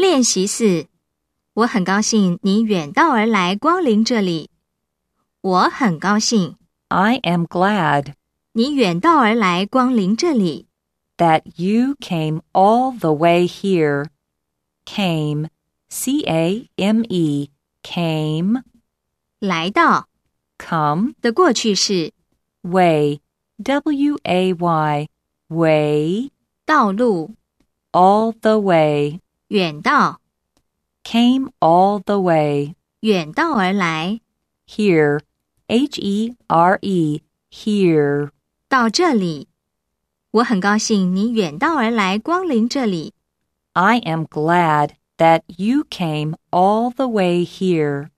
练习4，我很高兴你远道而来光临这里。我很高兴 I am glad 你远道而来光临这里。 that you came all the way here. Came, C-A-M-E, came, 来到 come, 的过去式 way, W-A-Y, way, 道路 all the way, 远道 came all the way, 远道而来 here, H-E-R-E, here, 到这里。我很高兴你远道而来光临这里。 I am glad that you came all the way here.